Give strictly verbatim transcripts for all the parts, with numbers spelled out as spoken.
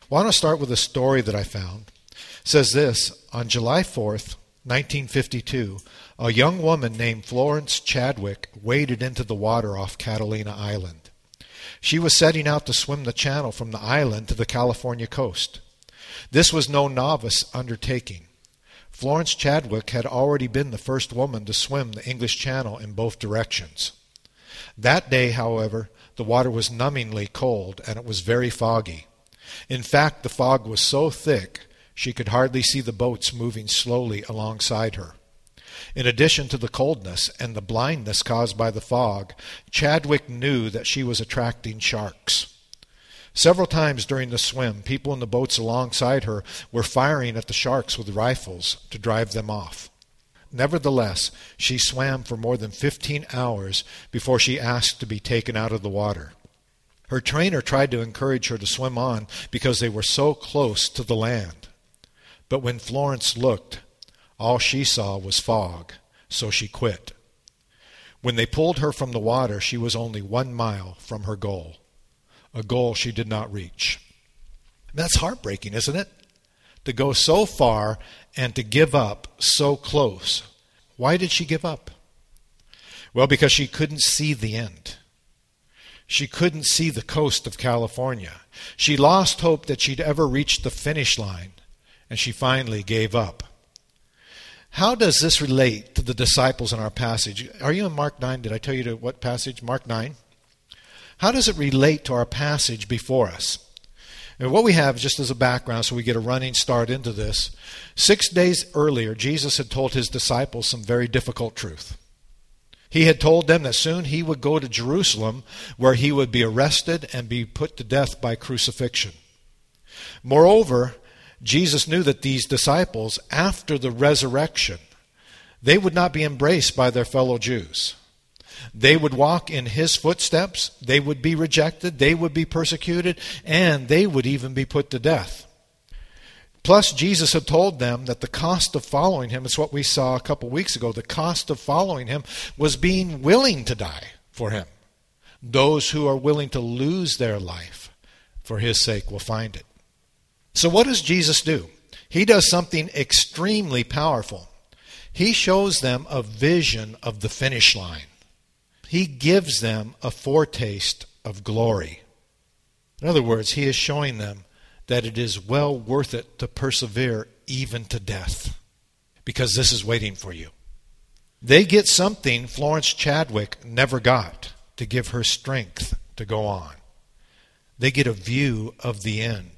Well, I want to start with a story that I found. It says this: on July fourth, nineteen fifty-two, a young woman named Florence Chadwick waded into the water off Catalina Island. She was setting out to swim the channel from the island to the California coast. This was no novice undertaking. Florence Chadwick had already been the first woman to swim the English Channel in both directions. That day, however, the water was numbingly cold and it was very foggy. In fact, the fog was so thick she could hardly see the boats moving slowly alongside her. In addition to the coldness and the blindness caused by the fog, Chadwick knew that she was attracting sharks. Several times during the swim, people in the boats alongside her were firing at the sharks with rifles to drive them off. Nevertheless, she swam for more than fifteen hours before she asked to be taken out of the water. Her trainer tried to encourage her to swim on because they were so close to the land. But when Florence looked, all she saw was fog, so she quit. When they pulled her from the water, she was only one mile from her goal, a goal she did not reach. That's heartbreaking, isn't it? To go so far and to give up so close. Why did she give up? Well, because she couldn't see the end. She couldn't see the coast of California. She lost hope that she'd ever reach the finish line, and she finally gave up. How does this relate to the disciples in our passage? Are you in Mark nine? Did I tell you to what passage? Mark nine? How does it relate to our passage before us? And what we have, just as a background, so we get a running start into this, six days earlier, Jesus had told his disciples some very difficult truth. He had told them that soon he would go to Jerusalem, where he would be arrested and be put to death by crucifixion. Moreover, Jesus knew that these disciples, after the resurrection, they would not be embraced by their fellow Jews. They would walk in his footsteps, they would be rejected, they would be persecuted, and they would even be put to death. Plus, Jesus had told them that the cost of following him, it's what we saw a couple weeks ago, the cost of following him was being willing to die for him. Those who are willing to lose their life for his sake will find it. So what does Jesus do? He does something extremely powerful. He shows them a vision of the finish line. He gives them a foretaste of glory. In other words, he is showing them that it is well worth it to persevere even to death, because this is waiting for you. They get something Florence Chadwick never got to give her strength to go on. They get a view of the end.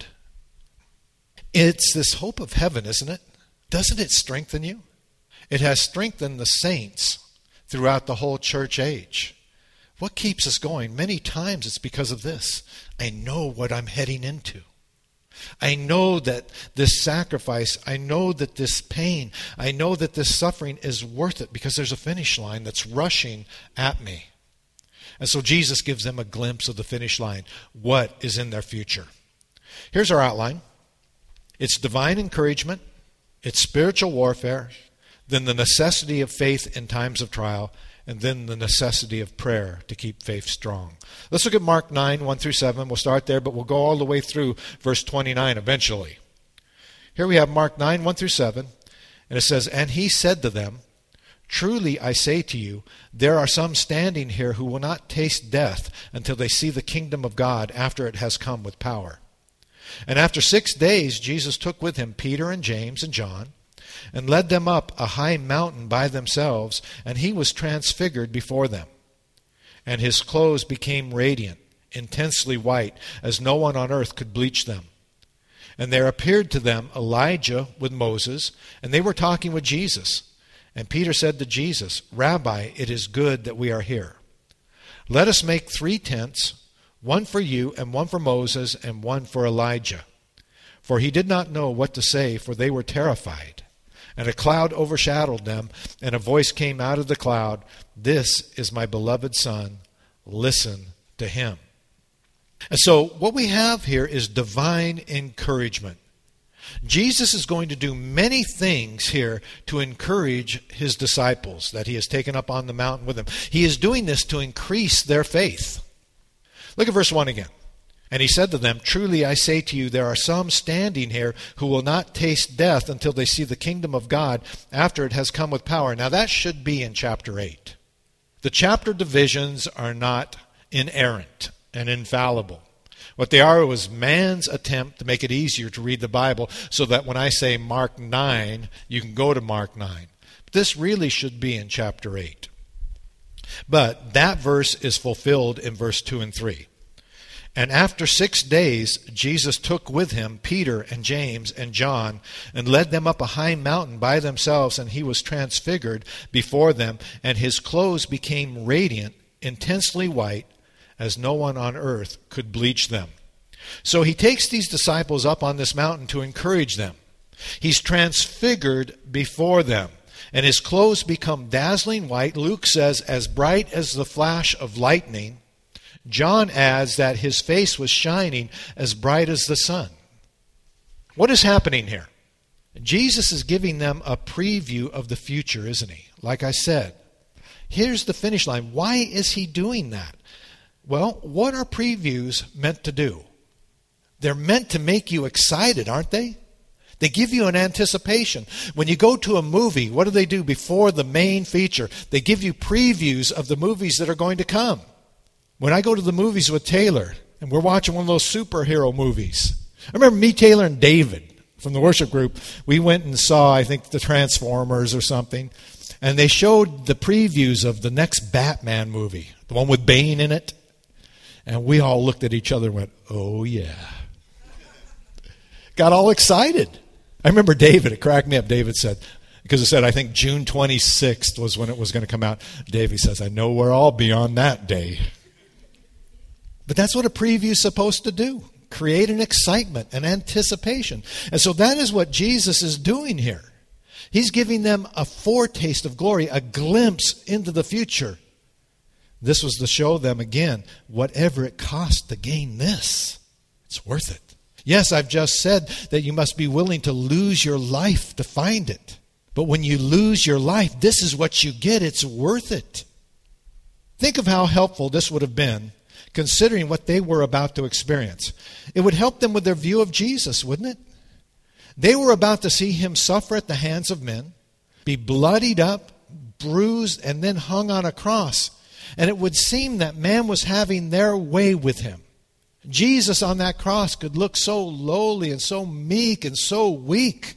It's this hope of heaven, isn't it? Doesn't it strengthen you? It has strengthened the saints throughout the whole church age. What keeps us going? Many times it's because of this. I know what I'm heading into. I know that this sacrifice, I know that this pain, I know that this suffering is worth it because there's a finish line that's rushing at me. And so Jesus gives them a glimpse of the finish line, what is in their future. Here's our outline. It's divine encouragement, it's spiritual warfare, then the necessity of faith in times of trial, and then the necessity of prayer to keep faith strong. Let's look at Mark nine, one through seven. We'll start there, but we'll go all the way through verse twenty-nine eventually. Here we have Mark nine, one through seven, and it says, "And he said to them, Truly I say to you, there are some standing here who will not taste death until they see the kingdom of God after it has come with power. And after six days Jesus took with him Peter and James and John, and led them up a high mountain by themselves, and he was transfigured before them. And his clothes became radiant, intensely white, as no one on earth could bleach them. And there appeared to them Elijah with Moses, and they were talking with Jesus. And Peter said to Jesus, Rabbi, it is good that we are here. Let us make three tents, one for you, and one for Moses, and one for Elijah. For he did not know what to say, for they were terrified. And a cloud overshadowed them, and a voice came out of the cloud, This is my beloved Son, listen to him." And so what we have here is divine encouragement. Jesus is going to do many things here to encourage his disciples that he has taken up on the mountain with him. He is doing this to increase their faith. Look at verse one again. And he said to them, "Truly I say to you, there are some standing here who will not taste death until they see the kingdom of God after it has come with power." Now that should be in chapter eight. The chapter divisions are not inerrant and infallible. What they are was man's attempt to make it easier to read the Bible so that when I say Mark nine, you can go to Mark nine. But this really should be in chapter eight. But that verse is fulfilled in verse two and three. "And after six days, Jesus took with him Peter and James and John and led them up a high mountain by themselves, and he was transfigured before them, and his clothes became radiant, intensely white, as no one on earth could bleach them." So he takes these disciples up on this mountain to encourage them. He's transfigured before them, and his clothes become dazzling white. Luke says, as bright as the flash of lightning. John adds that his face was shining as bright as the sun. What is happening here? Jesus is giving them a preview of the future, isn't he? Like I said, here's the finish line. Why is he doing that? Well, what are previews meant to do? They're meant to make you excited, aren't they? They give you an anticipation. When you go to a movie, what do they do before the main feature? They give you previews of the movies that are going to come. When I go to the movies with Taylor, and we're watching one of those superhero movies, I remember me, Taylor, and David from the worship group, we went and saw, I think, the Transformers or something, and they showed the previews of the next Batman movie, the one with Bane in it, and we all looked at each other and went, "Oh, yeah." Got all excited. I remember David, it cracked me up. David said, because it said, I think June twenty-sixth was when it was going to come out. David says, "I know where I'll be on that day." But that's what a preview is supposed to do. Create an excitement, an anticipation. And so that is what Jesus is doing here. He's giving them a foretaste of glory, a glimpse into the future. This was to show them again, whatever it costs to gain this, it's worth it. Yes, I've just said that you must be willing to lose your life to find it. But when you lose your life, this is what you get. It's worth it. Think of how helpful this would have been, considering what they were about to experience. It would help them with their view of Jesus, wouldn't it? They were about to see him suffer at the hands of men, be bloodied up, bruised, and then hung on a cross. And it would seem that man was having their way with him. Jesus on that cross could look so lowly and so meek and so weak.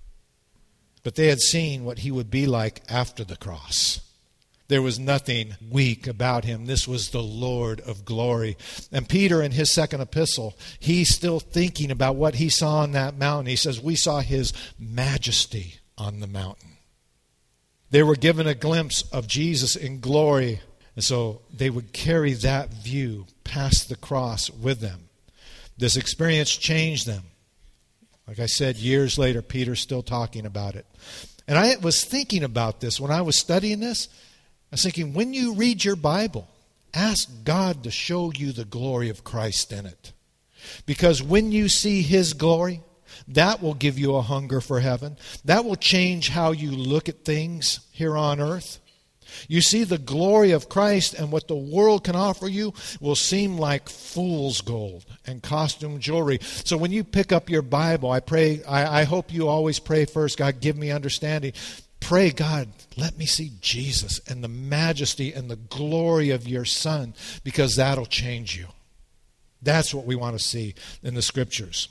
But they had seen what he would be like after the cross. There was nothing weak about him. This was the Lord of glory. And Peter, in his second epistle, he's still thinking about what he saw on that mountain. He says, "We saw his majesty on the mountain." They were given a glimpse of Jesus in glory. And so they would carry that view past the cross with them. This experience changed them. Like I said, years later, Peter's still talking about it. And I was thinking about this when I was studying this. I was thinking, when you read your Bible, ask God to show you the glory of Christ in it. Because when you see his glory, that will give you a hunger for heaven. That will change how you look at things here on earth. You see the glory of Christ, and what the world can offer you will seem like fool's gold and costume jewelry. So when you pick up your Bible, I pray, I, I hope you always pray first, God, give me understanding. Pray, God, let me see Jesus and the majesty and the glory of your Son, because that'll change you. That's what we want to see in the Scriptures.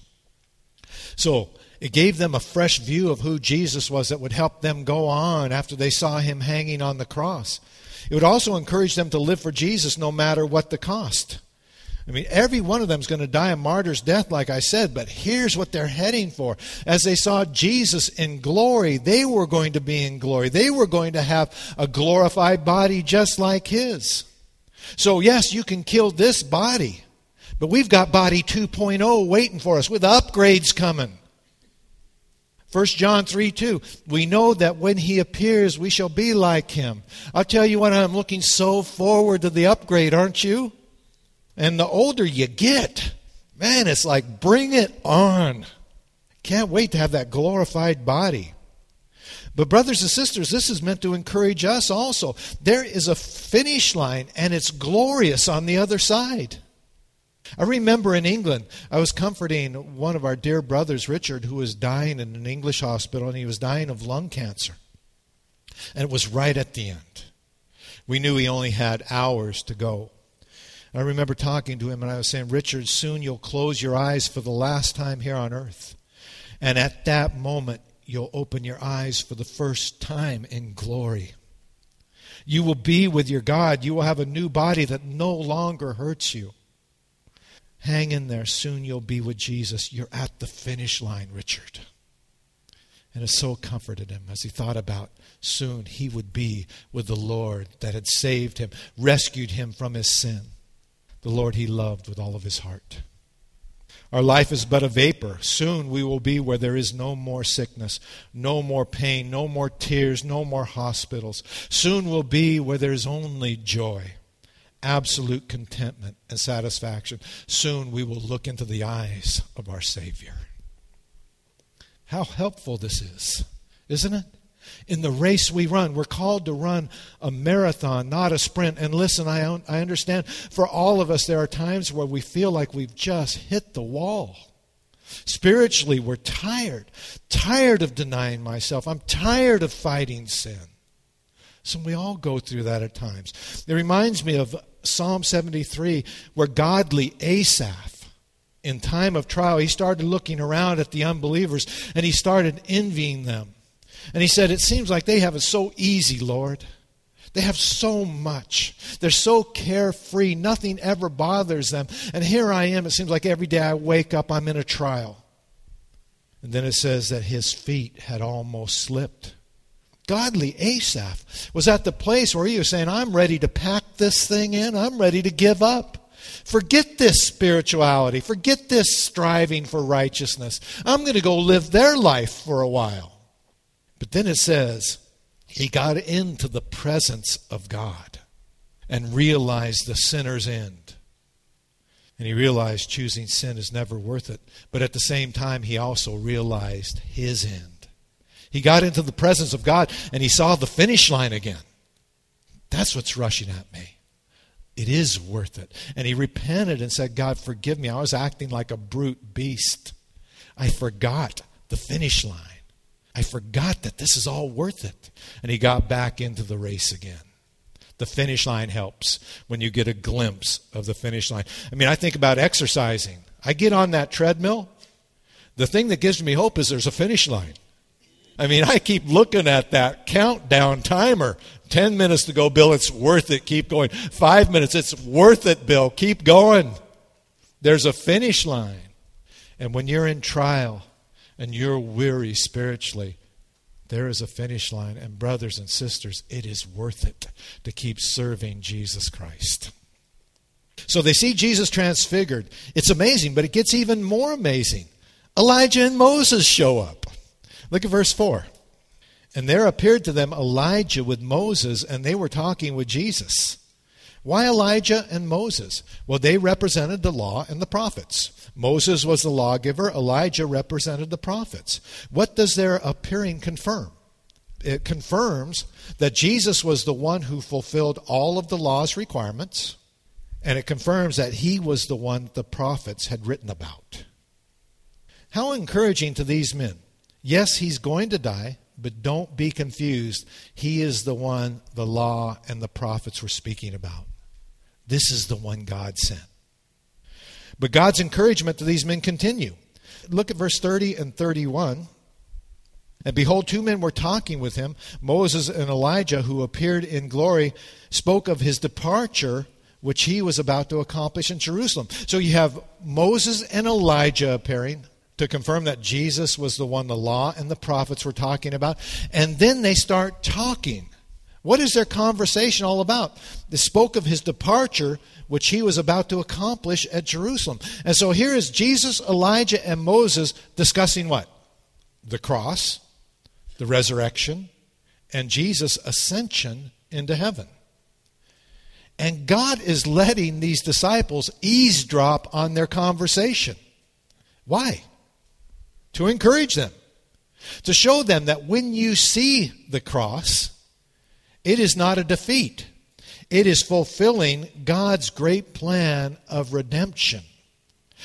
So it gave them a fresh view of who Jesus was that would help them go on after they saw him hanging on the cross. It would also encourage them to live for Jesus no matter what the cost. I mean, every one of them is going to die a martyr's death, like I said, but here's what they're heading for. As they saw Jesus in glory, they were going to be in glory. They were going to have a glorified body just like his. So yes, you can kill this body, but we've got body two point oh waiting for us with upgrades coming. First John three two, we know that when he appears, we shall be like him. I'll tell you what, I'm looking so forward to the upgrade, aren't you? And the older you get, man, it's like, bring it on. Can't wait to have that glorified body. But brothers and sisters, this is meant to encourage us also. There is a finish line, and it's glorious on the other side. I remember in England, I was comforting one of our dear brothers, Richard, who was dying in an English hospital, and he was dying of lung cancer. And it was right at the end. We knew he only had hours to go. I remember talking to him, and I was saying, Richard, soon you'll close your eyes for the last time here on earth. And at that moment, you'll open your eyes for the first time in glory. You will be with your God. You will have a new body that no longer hurts you. Hang in there. Soon you'll be with Jesus. You're at the finish line, Richard. And it so comforted him as he thought about soon he would be with the Lord that had saved him, rescued him from his sin. The Lord he loved with all of his heart. Our life is but a vapor. Soon we will be where there is no more sickness, no more pain, no more tears, no more hospitals. Soon we'll be where there's only joy, absolute contentment and satisfaction. Soon we will look into the eyes of our Savior. How helpful this is, isn't it? In the race we run, we're called to run a marathon, not a sprint. And listen, I, I understand for all of us there are times where we feel like we've just hit the wall. Spiritually, we're tired, tired of denying myself. I'm tired of fighting sin. So we all go through that at times. It reminds me of Psalm seventy-three, where godly Asaph, in time of trial, he started looking around at the unbelievers and he started envying them. And he said, it seems like they have it so easy, Lord. They have so much. They're so carefree. Nothing ever bothers them. And here I am. It seems like every day I wake up, I'm in a trial. And then it says that his feet had almost slipped. Godly Asaph was at the place where he was saying, I'm ready to pack this thing in. I'm ready to give up. Forget this spirituality. Forget this striving for righteousness. I'm going to go live their life for a while. But then it says, he got into the presence of God and realized the sinner's end. And he realized choosing sin is never worth it. But at the same time, he also realized his end. He got into the presence of God and he saw the finish line again. That's what's rushing at me. It is worth it. And he repented and said, God, forgive me. I was acting like a brute beast. I forgot the finish line. I forgot that this is all worth it. And he got back into the race again. The finish line helps when you get a glimpse of the finish line. I mean, I think about exercising. I get on that treadmill. The thing that gives me hope is there's a finish line. I mean, I keep looking at that countdown timer. Ten minutes to go, Bill, it's worth it. Keep going. Five minutes, it's worth it, Bill. Keep going. There's a finish line. And when you're in trial and you're weary spiritually, there is a finish line. And brothers and sisters, it is worth it to keep serving Jesus Christ. So they see Jesus transfigured. It's amazing, but it gets even more amazing. Elijah and Moses show up. Look at verse four. And there appeared to them Elijah with Moses, and they were talking with Jesus. Why Elijah and Moses? Well, they represented the law and the prophets. Moses was the lawgiver. Elijah represented the prophets. What does their appearing confirm? It confirms that Jesus was the one who fulfilled all of the law's requirements, and it confirms that he was the one the prophets had written about. How encouraging to these men. Yes, he's going to die, but don't be confused. He is the one the law and the prophets were speaking about. This is the one God sent. But God's encouragement to these men continue. Look at verse thirty and thirty-one. And behold, two men were talking with him. Moses and Elijah, who appeared in glory, spoke of his departure, which he was about to accomplish in Jerusalem. So you have Moses and Elijah appearing to confirm that Jesus was the one the law and the prophets were talking about. And then they start talking. What is their conversation all about? They spoke of his departure, which he was about to accomplish at Jerusalem. And so here is Jesus, Elijah, and Moses discussing what? The cross, the resurrection, and Jesus' ascension into heaven. And God is letting these disciples eavesdrop on their conversation. Why? To encourage them. To show them that when you see the cross, it is not a defeat. It is fulfilling God's great plan of redemption.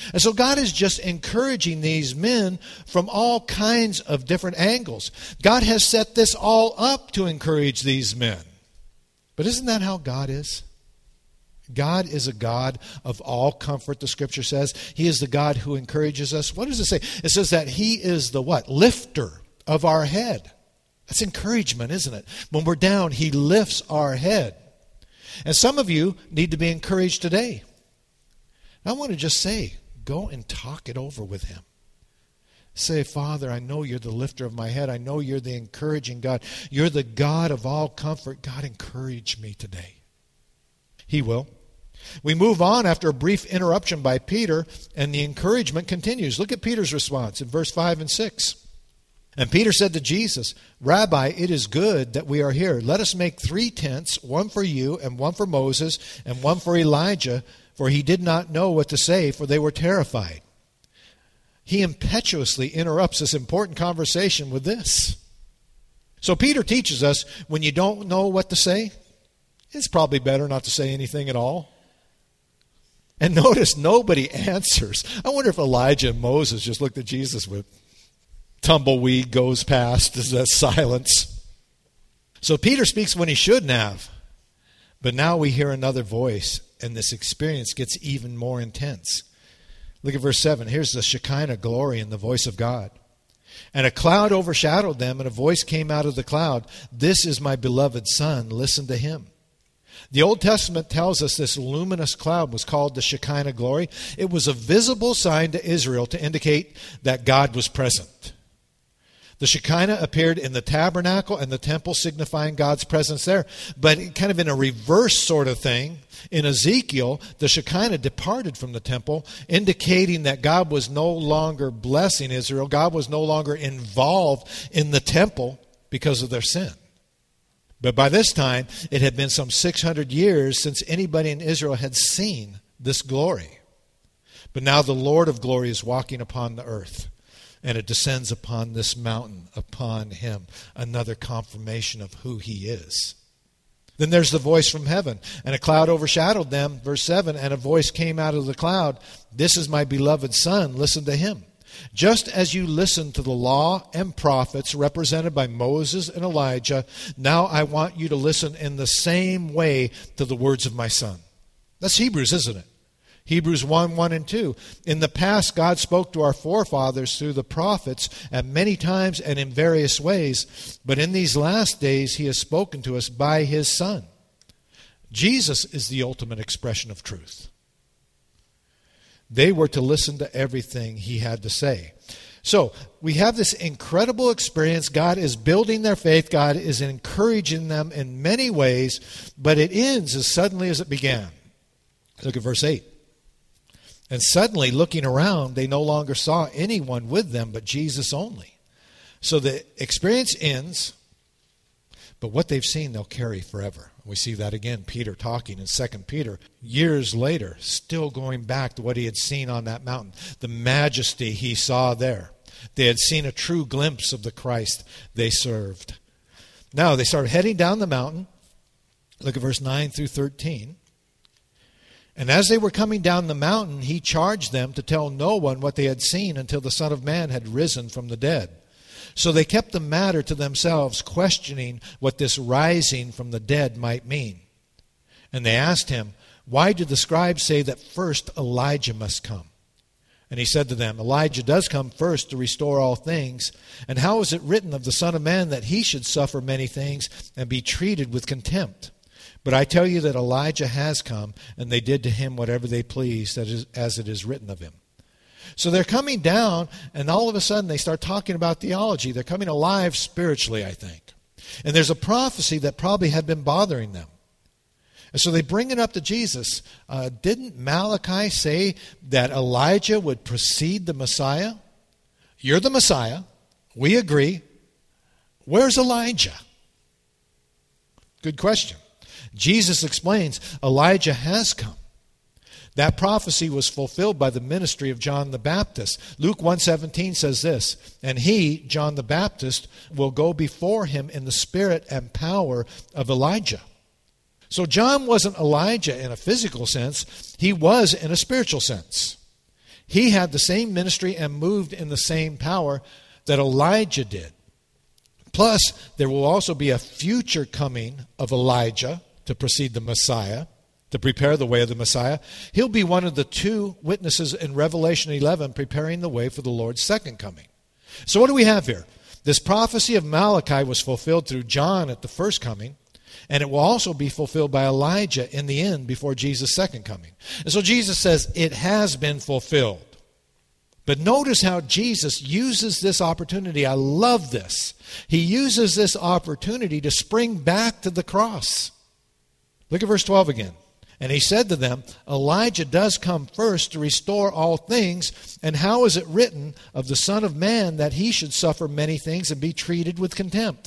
And so God is just encouraging these men from all kinds of different angles. God has set this all up to encourage these men. But isn't that how God is? God is a God of all comfort, the Scripture says. He is the God who encourages us. What does it say? It says that He is the what? Lifter of our head. That's encouragement, isn't it? When we're down, He lifts our head. And some of you need to be encouraged today. I want to just say, go and talk it over with Him. Say, Father, I know You're the lifter of my head. I know You're the encouraging God. You're the God of all comfort. God, encourage me today. He will. We move on after a brief interruption by Peter, and the encouragement continues. Look at Peter's response in verse five and six. And Peter said to Jesus, Rabbi, it is good that we are here. Let us make three tents, one for you, and one for Moses, and one for Elijah, for he did not know what to say, for they were terrified. He impetuously interrupts this important conversation with this. So Peter teaches us, when you don't know what to say, it's probably better not to say anything at all. And notice nobody answers. I wonder if Elijah and Moses just looked at Jesus with tumbleweed goes past. Is that silence? So Peter speaks when he shouldn't have. But now we hear another voice, and this experience gets even more intense. Look at verse seven. Here's the Shekinah glory in the voice of God. And a cloud overshadowed them, and a voice came out of the cloud. This is my beloved Son. Listen to him. The Old Testament tells us this luminous cloud was called the Shekinah glory. It was a visible sign to Israel to indicate that God was present. The Shekinah appeared in the tabernacle and the temple, signifying God's presence there. But kind of in a reverse sort of thing, in Ezekiel, the Shekinah departed from the temple, indicating that God was no longer blessing Israel. God was no longer involved in the temple because of their sin. But by this time, it had been some six hundred years since anybody in Israel had seen this glory. But now the Lord of glory is walking upon the earth, and it descends upon this mountain, upon him, another confirmation of who he is. Then there's the voice from heaven, and a cloud overshadowed them, verse seven, and a voice came out of the cloud, this is my beloved Son, listen to him. Just as you listened to the law and prophets represented by Moses and Elijah, now I want you to listen in the same way to the words of my Son. That's Hebrews, isn't it? Hebrews one, one and two. In the past, God spoke to our forefathers through the prophets at many times and in various ways, but in these last days he has spoken to us by his Son. Jesus is the ultimate expression of truth. They were to listen to everything he had to say. So we have this incredible experience. God is building their faith. God is encouraging them in many ways, but it ends as suddenly as it began. Look at verse eight. And suddenly, looking around, they no longer saw anyone with them but Jesus only. So the experience ends, but what they've seen, they'll carry forever. We see that again, Peter talking in Second Peter, years later, still going back to what he had seen on that mountain, the majesty he saw there. They had seen a true glimpse of the Christ they served. Now, they start heading down the mountain. Look at verse nine through thirteen. And as they were coming down the mountain, he charged them to tell no one what they had seen until the Son of Man had risen from the dead. So they kept the matter to themselves, questioning what this rising from the dead might mean. And they asked him, why do the scribes say that first Elijah must come? And he said to them, Elijah does come first to restore all things. And how is it written of the Son of Man that he should suffer many things and be treated with contempt? But I tell you that Elijah has come, and they did to him whatever they pleased, as it is written of him. So they're coming down, and all of a sudden they start talking about theology. They're coming alive spiritually, I think. And there's a prophecy that probably had been bothering them. And so they bring it up to Jesus. Uh, didn't Malachi say that Elijah would precede the Messiah? You're the Messiah. We agree. Where's Elijah? Good question. Jesus explains Elijah has come. That prophecy was fulfilled by the ministry of John the Baptist. Luke one seventeen says this, and he, John the Baptist, will go before him in the spirit and power of Elijah. So John wasn't Elijah in a physical sense. He was in a spiritual sense. He had the same ministry and moved in the same power that Elijah did. Plus, there will also be a future coming of Elijah to precede the Messiah, to prepare the way of the Messiah. He'll be one of the two witnesses in Revelation eleven preparing the way for the Lord's second coming. So what do we have here? This prophecy of Malachi was fulfilled through John at the first coming, and it will also be fulfilled by Elijah in the end before Jesus' second coming. And so Jesus says it has been fulfilled. But notice how Jesus uses this opportunity. I love this. He uses this opportunity to spring back to the cross. Look at verse twelve again. And he said to them, Elijah does come first to restore all things. And how is it written of the Son of Man that he should suffer many things and be treated with contempt?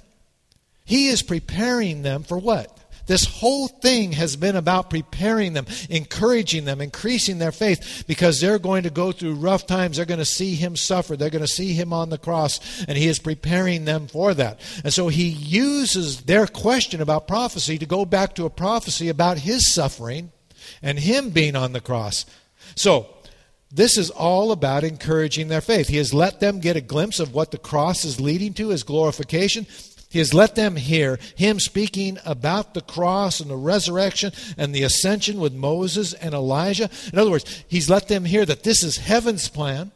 He is preparing them for what? This whole thing has been about preparing them, encouraging them, increasing their faith, because they're going to go through rough times. They're going to see him suffer. They're going to see him on the cross, and he is preparing them for that. And so he uses their question about prophecy to go back to a prophecy about his suffering and him being on the cross. So this is all about encouraging their faith. He has let them get a glimpse of what the cross is leading to, his glorification. He has let them hear him speaking about the cross and the resurrection and the ascension with Moses and Elijah. In other words, he's let them hear that this is heaven's plan,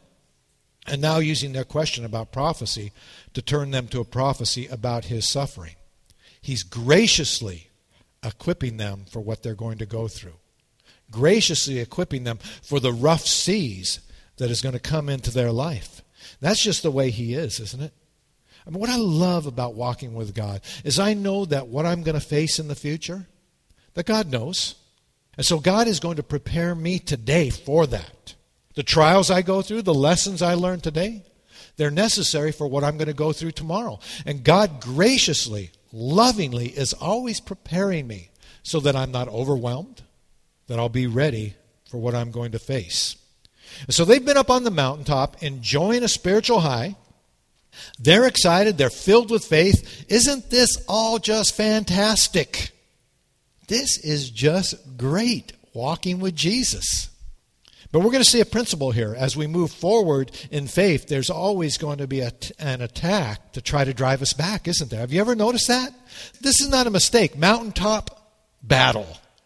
and now using their question about prophecy to turn them to a prophecy about his suffering. He's graciously equipping them for what they're going to go through, graciously equipping them for the rough seas that is going to come into their life. That's just the way he is, isn't it? I mean, what I love about walking with God is I know that what I'm going to face in the future, that God knows. And so God is going to prepare me today for that. The trials I go through, the lessons I learn today, they're necessary for what I'm going to go through tomorrow. And God graciously, lovingly is always preparing me so that I'm not overwhelmed, that I'll be ready for what I'm going to face. And so they've been up on the mountaintop enjoying a spiritual high. They're excited. They're filled with faith. Isn't this all just fantastic? This is just great, walking with Jesus. But we're going to see a principle here. As we move forward in faith, there's always going to be a, an attack to try to drive us back, isn't there? Have you ever noticed that? This is not a mistake. Mountaintop battle.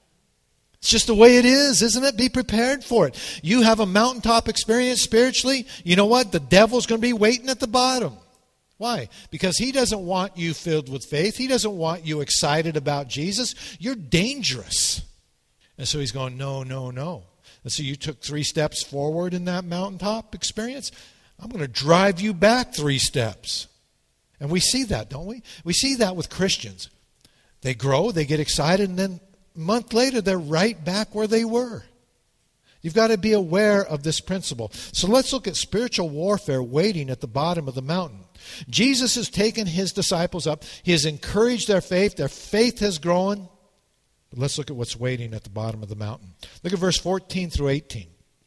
It's just the way it is, isn't it? Be prepared for it. You have a mountaintop experience spiritually. You know what? The devil's going to be waiting at the bottom. Why? Because he doesn't want you filled with faith. He doesn't want you excited about Jesus. You're dangerous. And so he's going, no, no, no. And so you took three steps forward in that mountaintop experience. I'm going to drive you back three steps. And we see that, don't we? We see that with Christians. They grow, they get excited, and then a month later, they're right back where they were. You've got to be aware of this principle. So let's look at spiritual warfare waiting at the bottom of the mountain. Jesus has taken his disciples up. He has encouraged their faith. Their faith has grown. But let's look at what's waiting at the bottom of the mountain. Look at verse fourteen through eighteen.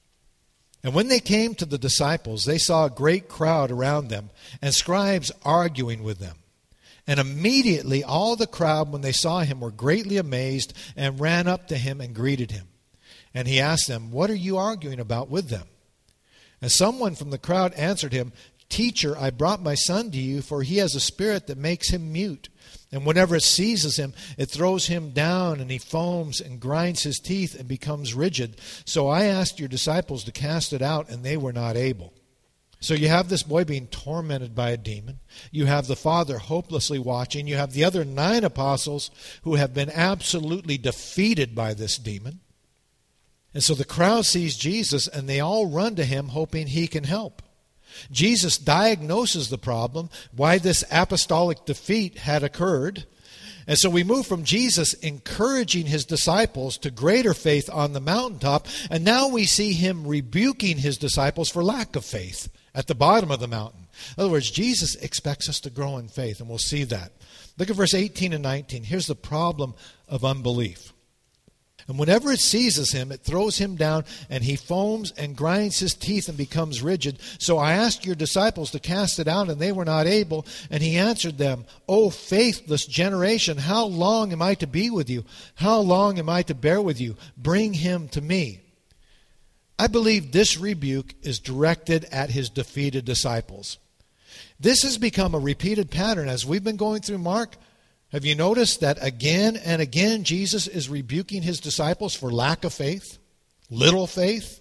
And when they came to the disciples, they saw a great crowd around them and scribes arguing with them. And immediately all the crowd, when they saw him, were greatly amazed and ran up to him and greeted him. And he asked them, what are you arguing about with them? And someone from the crowd answered him, Teacher, I brought my son to you, for he has a spirit that makes him mute. And whenever it seizes him, it throws him down, and he foams and grinds his teeth and becomes rigid. So I asked your disciples to cast it out, and they were not able. So you have this boy being tormented by a demon. You have the father hopelessly watching. You have the other nine apostles who have been absolutely defeated by this demon. And so the crowd sees Jesus, and they all run to him hoping he can help. Jesus diagnoses the problem, why this apostolic defeat had occurred. And so we move from Jesus encouraging his disciples to greater faith on the mountaintop, and now we see him rebuking his disciples for lack of faith at the bottom of the mountain. In other words, Jesus expects us to grow in faith, and we'll see that. Look at verse eighteen and nineteen. Here's the problem of unbelief. And whenever it seizes him, it throws him down, and he foams and grinds his teeth and becomes rigid. So I asked your disciples to cast it out, and they were not able. And he answered them, O faithless generation, how long am I to be with you? How long am I to bear with you? Bring him to me. I believe this rebuke is directed at his defeated disciples. This has become a repeated pattern as we've been going through Mark. Have you noticed that again and again Jesus is rebuking his disciples for lack of faith, little faith?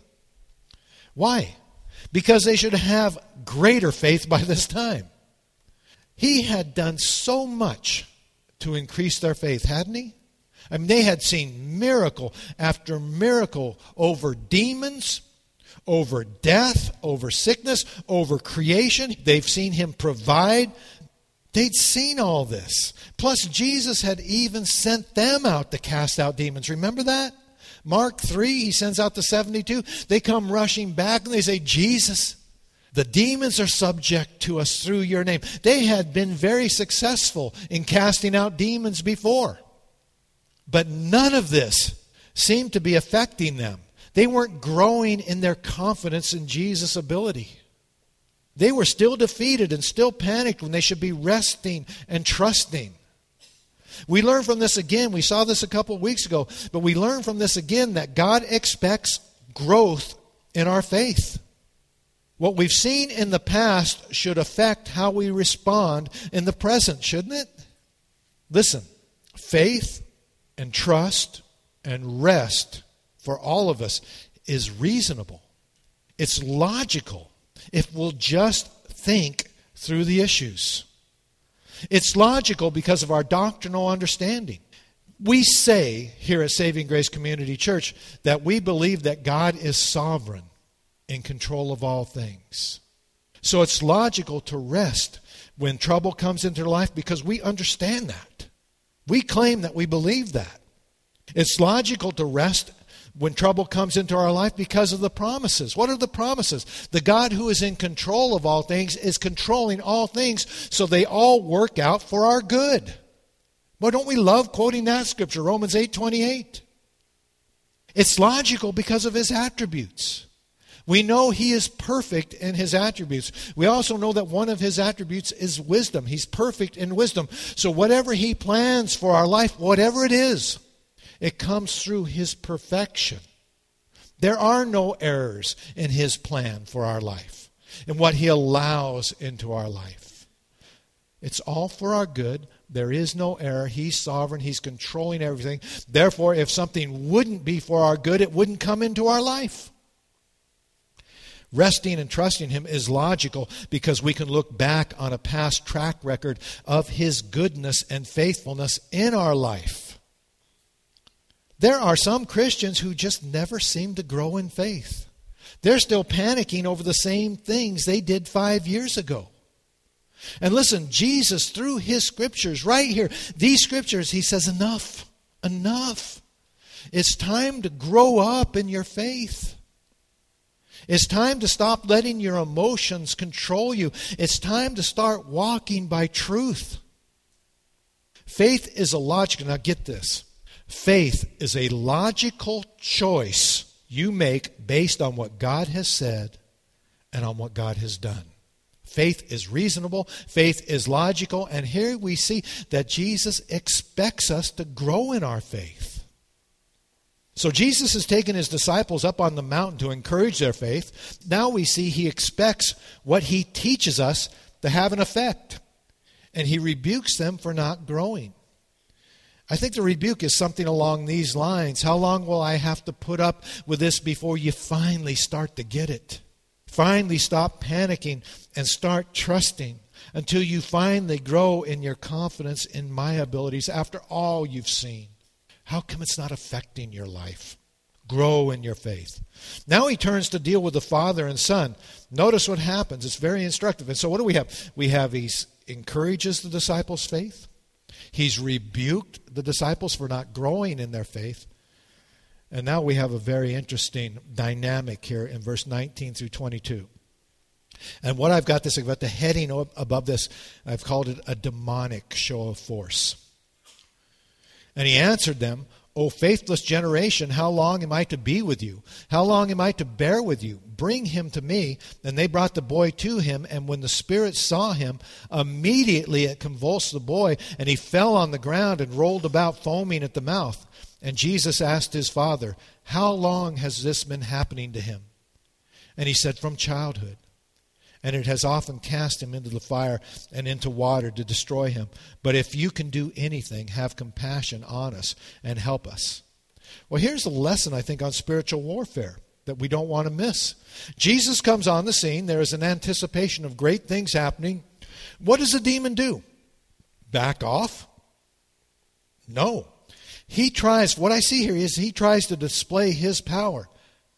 Why? Because they should have greater faith by this time. He had done so much to increase their faith, hadn't he? I mean, they had seen miracle after miracle over demons, over death, over sickness, over creation. They've seen him provide. They'd seen all this. Plus, Jesus had even sent them out to cast out demons. Remember that? Mark three, he sends out the seventy-two. They come rushing back and they say, Jesus, the demons are subject to us through your name. They had been very successful in casting out demons before. But none of this seemed to be affecting them. They weren't growing in their confidence in Jesus' ability. They were still defeated and still panicked when they should be resting and trusting. We learn from this again. We saw this a couple of weeks ago. But we learn from this again that God expects growth in our faith. What we've seen in the past should affect how we respond in the present, shouldn't it? Listen, faith and trust and rest for all of us is reasonable. It's logical if we'll just think through the issues. It's logical because of our doctrinal understanding. We say here at Saving Grace Community Church that we believe that God is sovereign, in control of all things. So it's logical to rest when trouble comes into life because we understand that. We claim that we believe that. It's logical to rest when trouble comes into our life because of the promises. What are the promises? The God who is in control of all things is controlling all things, so they all work out for our good. Well, don't we love quoting that scripture, Romans eight twenty-eight? It's logical because of his attributes. We know he is perfect in his attributes. We also know that one of his attributes is wisdom. He's perfect in wisdom. So whatever he plans for our life, whatever it is, it comes through his perfection. There are no errors in his plan for our life, in what he allows into our life. It's all for our good. There is no error. He's sovereign. He's controlling everything. Therefore, if something wouldn't be for our good, it wouldn't come into our life. Resting and trusting him is logical because we can look back on a past track record of his goodness and faithfulness in our life. There are some Christians who just never seem to grow in faith. They're still panicking over the same things they did five years ago. And listen, Jesus, through his scriptures, right here, these scriptures, he says, enough, enough. It's time to grow up in your faith. It's time to stop letting your emotions control you. It's time to start walking by truth. Faith is a logical, now get this. Faith is a logical choice you make based on what God has said and on what God has done. Faith is reasonable. Faith is logical. And here we see that Jesus expects us to grow in our faith. So Jesus has taken his disciples up on the mountain to encourage their faith. Now we see he expects what he teaches us to have an effect. And he rebukes them for not growing. I think the rebuke is something along these lines. How long will I have to put up with this before you finally start to get it? Finally stop panicking and start trusting until you finally grow in your confidence in my abilities after all you've seen. How come it's not affecting your life? Grow in your faith. Now he turns to deal with the father and son. Notice what happens. It's very instructive. And so what do we have? We have he encourages the disciples' faith. He's rebuked the disciples for not growing in their faith. And now we have a very interesting dynamic here in verse nineteen through twenty-two. And what I've got this, I've got the heading above this, I've called it a demonic show of force. And he answered them, O faithless generation, how long am I to be with you? How long am I to bear with you? Bring him to me. And they brought the boy to him, and when the spirit saw him, immediately it convulsed the boy, and he fell on the ground and rolled about, foaming at the mouth. And Jesus asked his father, how long has this been happening to him? And he said, from childhood. And it has often cast him into the fire and into water to destroy him. But if you can do anything, have compassion on us and help us. Well, here's a lesson, I think, on spiritual warfare that we don't want to miss. Jesus comes on the scene. There is an anticipation of great things happening. What does the demon do? Back off? No. He tries, what I see here is he tries to display his power.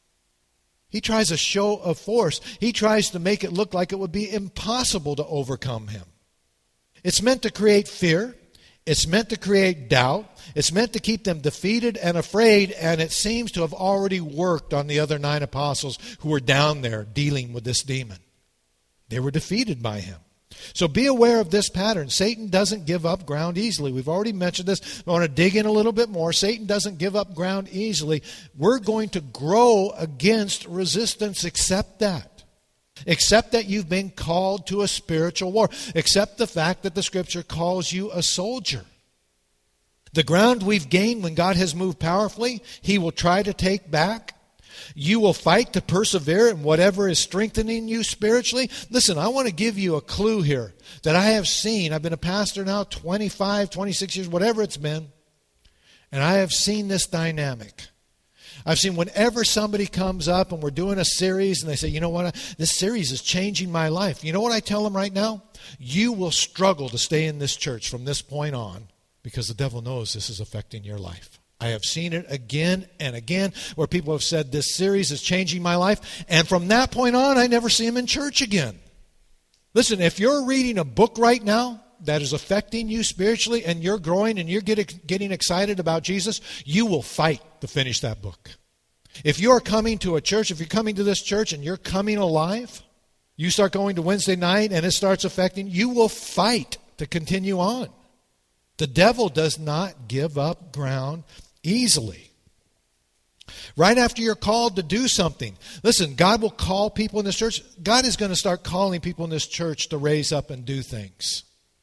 He tries a show of force. He tries to make it look like it would be impossible to overcome him. It's meant to create fear. It's meant to create doubt. It's meant to keep them defeated and afraid, and it seems to have already worked on the other nine apostles who were down there dealing with this demon. They were defeated by him. So be aware of this pattern. Satan doesn't give up ground easily. We've already mentioned this. I want to dig in a little bit more. Satan doesn't give up ground easily. We're going to grow against resistance. Accept that. Accept that you've been called to a spiritual war. Accept the fact that the Scripture calls you a soldier. The ground we've gained when God has moved powerfully, He will try to take back. You will fight to persevere in whatever is strengthening you spiritually. Listen, I want to give you a clue here that I have seen. I've been a pastor now twenty-five, twenty-six years, whatever it's been. And I have seen this dynamic. I've seen whenever somebody comes up and we're doing a series and they say, you know what, this series is changing my life. You know what I tell them right now? You will struggle to stay in this church from this point on because the devil knows this is affecting your life. I have seen it again and again where people have said this series is changing my life. And from that point on, I never see them in church again. Listen, if you're reading a book right now that is affecting you spiritually and you're growing and you're getting, getting excited about Jesus, you will fight to finish that book. If you're coming to a church, if you're coming to this church and you're coming alive, you start going to Wednesday night and it starts affecting, you will fight to continue on. The devil does not give up ground easily. Right after you're called to do something, listen, God will call people in this church. God is going to start calling people in this church to raise up and do things.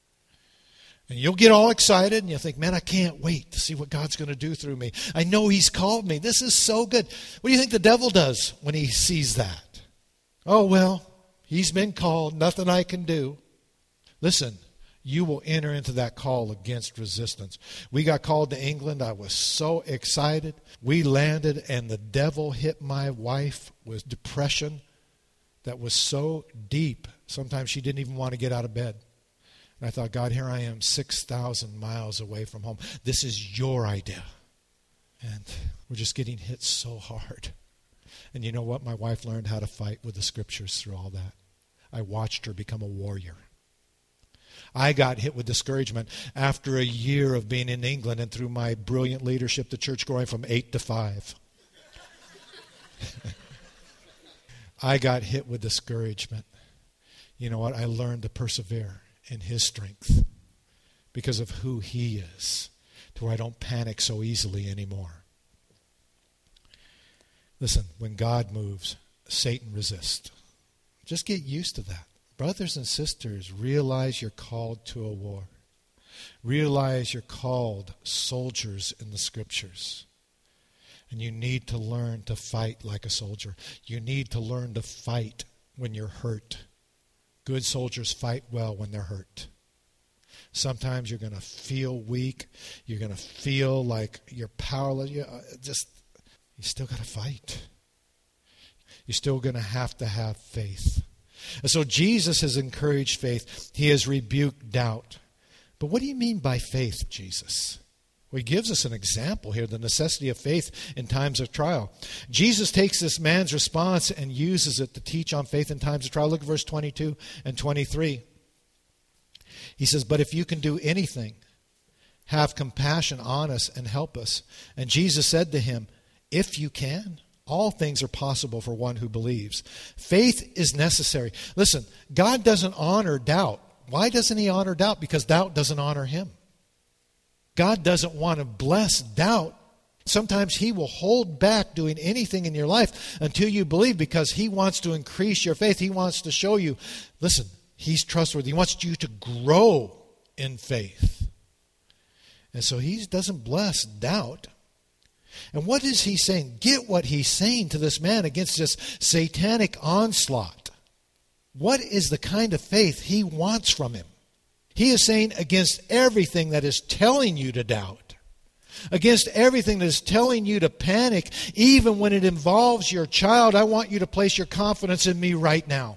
And you'll get all excited and you'll think, man, I can't wait to see what God's going to do through me. I know He's called me. This is so good. What do you think the devil does when he sees that? Oh, well, he's been called. Nothing I can do. Listen, you will enter into that call against resistance. We got called to England. I was so excited. We landed and the devil hit my wife with depression that was so deep. Sometimes she didn't even want to get out of bed. And I thought, God, here I am six thousand miles away from home. This is your idea. And we're just getting hit so hard. And you know what? My wife learned how to fight with the Scriptures through all that. I watched her become a warrior. I got hit with discouragement after a year of being in England and through my brilliant leadership, the church growing from eight to five. I got hit with discouragement. You know what? I learned to persevere in His strength because of who He is, to where I don't panic so easily anymore. Listen, when God moves, Satan resists. Just get used to that. Brothers and sisters, realize you're called to a war. Realize you're called soldiers in the Scriptures. And you need to learn to fight like a soldier. You need to learn to fight when you're hurt. Good soldiers fight well when they're hurt. Sometimes you're going to feel weak. You're going to feel like you're powerless. You just, you still got to fight. You're still going to have to have faith. And so Jesus has encouraged faith. He has rebuked doubt. But what do you mean by faith, Jesus? Well, He gives us an example here, the necessity of faith in times of trial. Jesus takes this man's response and uses it to teach on faith in times of trial. Look at verse twenty-two and twenty-three. He says, but if you can do anything, have compassion on us and help us. And Jesus said to him, if you can, all things are possible for one who believes. Faith is necessary. Listen, God doesn't honor doubt. Why doesn't He honor doubt? Because doubt doesn't honor Him. God doesn't want to bless doubt Sometimes he will hold back doing anything in your life until you believe, because he wants to increase your faith. He wants to show you, listen, he's trustworthy. He wants you to grow in faith. And so he doesn't bless doubt. And what is he saying? Get what he's saying to this man against this satanic onslaught. What is the kind of faith he wants from him? He is saying, against everything that is telling you to doubt, against everything that is telling you to panic, even when it involves your child, I want you to place your confidence in me right now.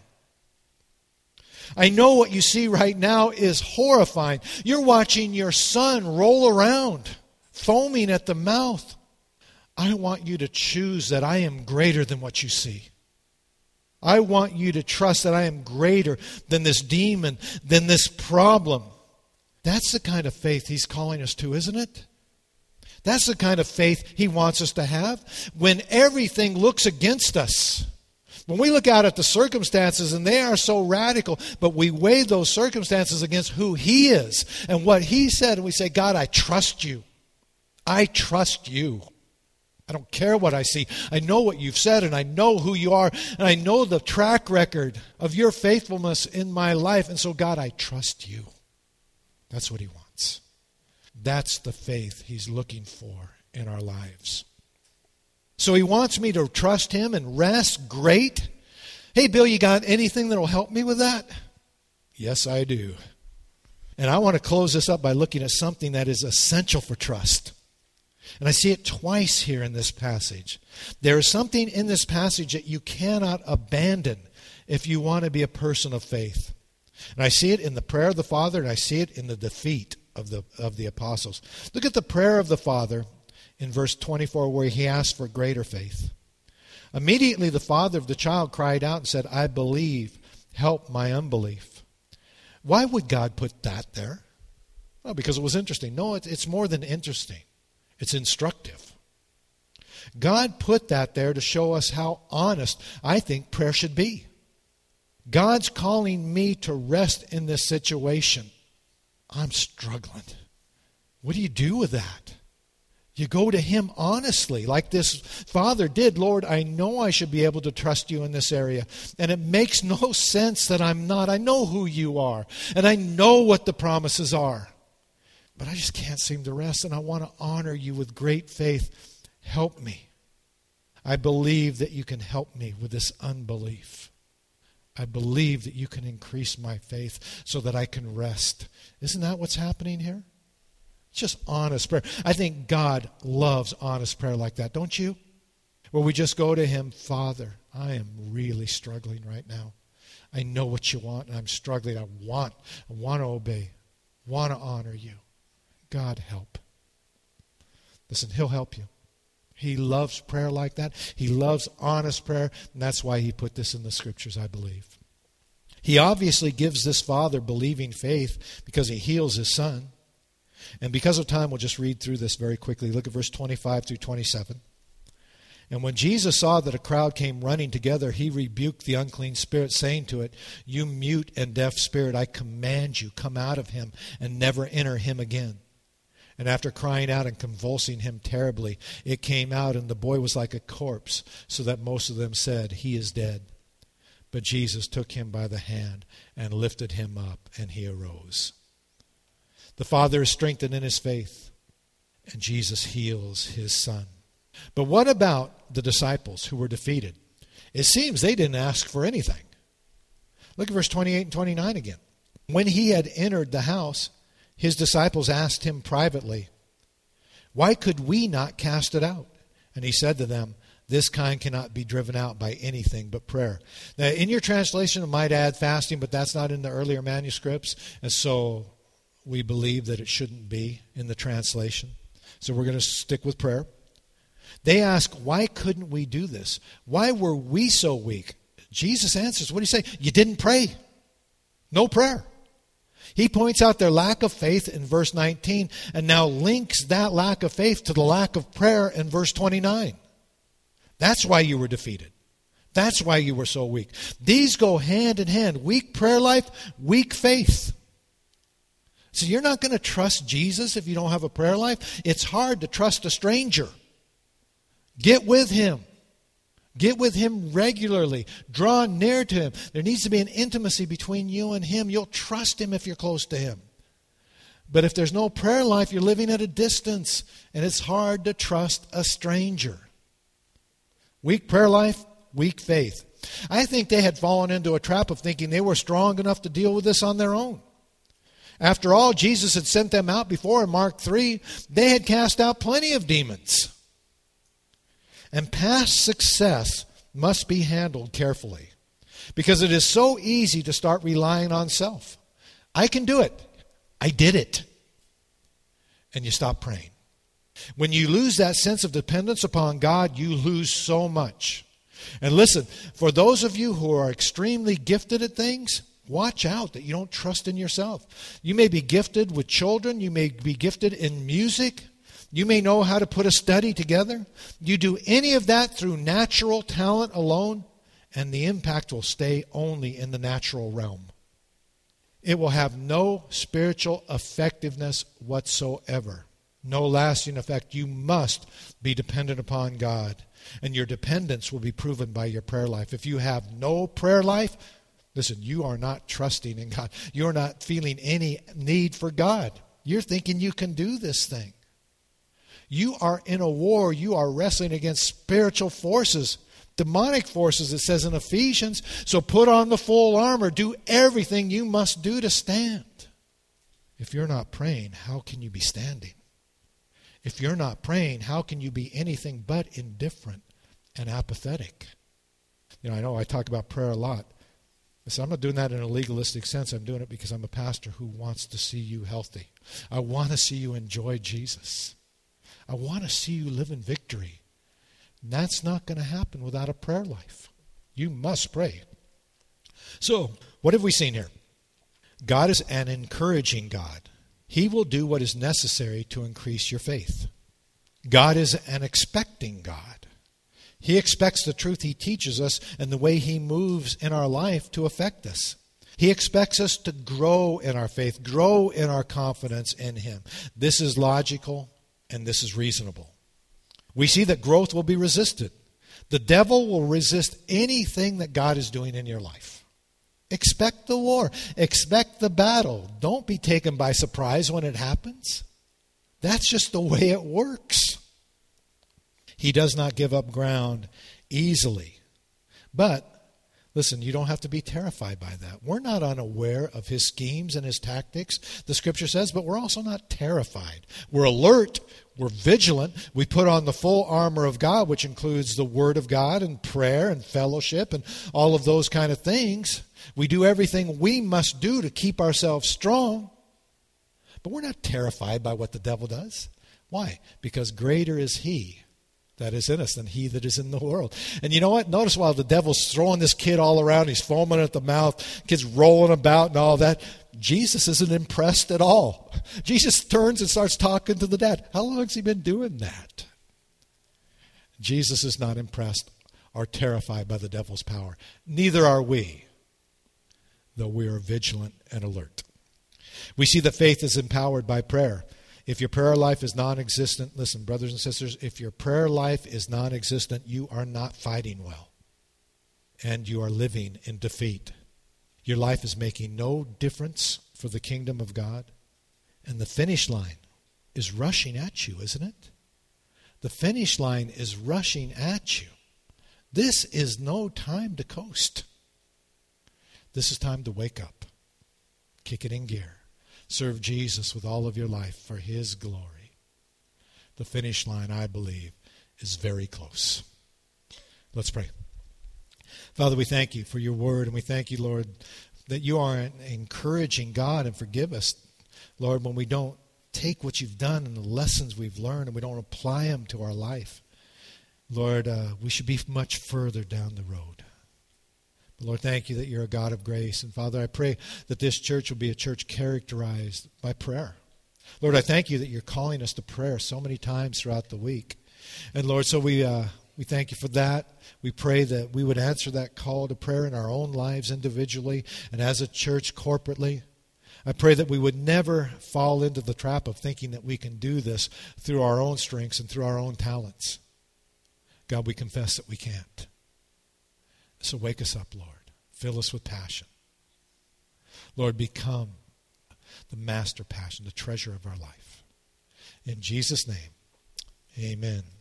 I know what you see right now is horrifying. You're watching your son roll around, foaming at the mouth. I want you to choose that I am greater than what you see. I want you to trust that I am greater than this demon, than this problem. That's the kind of faith he's calling us to, isn't it? That's the kind of faith he wants us to have when everything looks against us. When we look out at the circumstances and they are so radical, but we weigh those circumstances against who he is and what he said, and we say, God, I trust you. I trust you. I don't care what I see. I know what you've said, and I know who you are, and I know the track record of your faithfulness in my life. And so, God, I trust you. That's what he wants. That's the faith he's looking for in our lives. So he wants me to trust him and rest. Great. Hey, Bill, you got anything that will help me with that? Yes, I do. And I want to close this up by looking at something that is essential for trust. And I see it twice here in this passage. There is something in this passage that you cannot abandon if you want to be a person of faith. And I see it in the prayer of the Father, and I see it in the defeat of the of the apostles. Look at the prayer of the Father in verse twenty-four, where he asks for greater faith. Immediately the father of the child cried out and said, I believe, help my unbelief. Why would God put that there? Well, because it was interesting. No, it's, it's more than interesting. It's instructive. God put that there to show us how honest I think prayer should be. God's calling me to rest in this situation. I'm struggling. What do you do with that? You go to him honestly, like this father did. Lord, I know I should be able to trust you in this area. And it makes no sense that I'm not. I know who you are. And I know what the promises are. But I just can't seem to rest, and I want to honor you with great faith. Help me. I believe that you can help me with this unbelief. I believe that you can increase my faith so that I can rest. Isn't that what's happening here? It's just honest prayer. I think God loves honest prayer like that, don't you? Where we just go to him, Father, I am really struggling right now. I know what you want, and I'm struggling. I want, I want to obey, want to honor you. God, help. Listen, he'll help you. He loves prayer like that. He loves honest prayer, and that's why he put this in the scriptures, I believe. He obviously gives this father believing faith because he heals his son. And because of time, we'll just read through this very quickly. Look at verse twenty-five through twenty-seven. And when Jesus saw that a crowd came running together, he rebuked the unclean spirit, saying to it, You mute and deaf spirit, I command you, come out of him and never enter him again. And after crying out and convulsing him terribly, it came out, and the boy was like a corpse, so that most of them said, He is dead. But Jesus took him by the hand and lifted him up, and he arose. The father is strengthened in his faith, and Jesus heals his son. But what about the disciples who were defeated? It seems they didn't ask for anything. Look at verse twenty-eight and twenty-nine again. When he had entered the house, his disciples asked him privately, Why could we not cast it out? And he said to them, This kind cannot be driven out by anything but prayer. Now, in your translation, it might add fasting, but that's not in the earlier manuscripts. And so we believe that it shouldn't be in the translation. So we're going to stick with prayer. They ask, why couldn't we do this? Why were we so weak? Jesus answers, what do you say? You didn't pray. No prayer. He points out their lack of faith in verse nineteen and now links that lack of faith to the lack of prayer in verse twenty-nine. That's why you were defeated. That's why you were so weak. These go hand in hand. Weak prayer life, weak faith. So you're not going to trust Jesus if you don't have a prayer life. It's hard to trust a stranger. Get with Him. Get with Him regularly. Draw near to Him. There needs to be an intimacy between you and Him. You'll trust Him if you're close to Him. But if there's no prayer life, you're living at a distance, and it's hard to trust a stranger. Weak prayer life, weak faith. I think they had fallen into a trap of thinking they were strong enough to deal with this on their own. After all, Jesus had sent them out before in Mark three. They had cast out plenty of demons. And past success must be handled carefully, because it is so easy to start relying on self. I can do it. I did it. And you stop praying. When you lose that sense of dependence upon God, you lose so much. And listen, for those of you who are extremely gifted at things, watch out that you don't trust in yourself. You may be gifted with children. You may be gifted in music. You may know how to put a study together. You do any of that through natural talent alone, and the impact will stay only in the natural realm. It will have no spiritual effectiveness whatsoever. No lasting effect. You must be dependent upon God. And your dependence will be proven by your prayer life. If you have no prayer life, listen, you are not trusting in God. You're not feeling any need for God. You're thinking you can do this thing. You are in a war. You are wrestling against spiritual forces, demonic forces, it says in Ephesians. So put on the full armor. Do everything you must do to stand. If you're not praying, how can you be standing? If you're not praying, how can you be anything but indifferent and apathetic? You know, I know I talk about prayer a lot. So I'm not doing that in a legalistic sense. I'm doing it because I'm a pastor who wants to see you healthy. I want to see you enjoy Jesus. I want to see you live in victory. And that's not going to happen without a prayer life. You must pray. So, what have we seen here? God is an encouraging God. He will do what is necessary to increase your faith. God is an expecting God. He expects the truth He teaches us and the way He moves in our life to affect us. He expects us to grow in our faith, grow in our confidence in Him. This is logical and this is reasonable. We see that growth will be resisted. The devil will resist anything that God is doing in your life. Expect the war. Expect the battle. Don't be taken by surprise when it happens. That's just the way it works. He does not give up ground easily. But, listen, you don't have to be terrified by that. We're not unaware of His schemes and His tactics, the Scripture says, but we're also not terrified. We're alert. We're vigilant. We put on the full armor of God, which includes the Word of God and prayer and fellowship and all of those kind of things. We do everything we must do to keep ourselves strong. But we're not terrified by what the devil does. Why? Because greater is He that is in us than he that is in the world. And you know what? Notice while the devil's throwing this kid all around, he's foaming at the mouth, kid's rolling about and all that, Jesus isn't impressed at all. Jesus turns and starts talking to the dad. How long has he been doing that? Jesus is not impressed or terrified by the devil's power. Neither are we, though we are vigilant and alert. We see that faith is empowered by prayer. If your prayer life is non-existent, listen, brothers and sisters, if your prayer life is non-existent, you are not fighting well. And you are living in defeat. Your life is making no difference for the kingdom of God. And the finish line is rushing at you, isn't it? The finish line is rushing at you. This is no time to coast. This is time to wake up. Kick it in gear. Serve Jesus with all of your life for His glory. The finish line, I believe, is very close. Let's pray. Father, we thank You for Your word, and we thank You, Lord, that You are an encouraging God, and forgive us, Lord, when we don't take what You've done and the lessons we've learned and we don't apply them to our life. Lord, uh, we should be much further down the road. Lord, thank You that You're a God of grace. And Father, I pray that this church will be a church characterized by prayer. Lord, I thank You that You're calling us to prayer so many times throughout the week. And Lord, so we uh, we thank You for that. We pray that we would answer that call to prayer in our own lives individually and as a church corporately. I pray that we would never fall into the trap of thinking that we can do this through our own strengths and through our own talents. God, we confess that we can't. So wake us up, Lord. Fill us with passion. Lord, become the master passion, the treasure of our life. In Jesus' name, amen.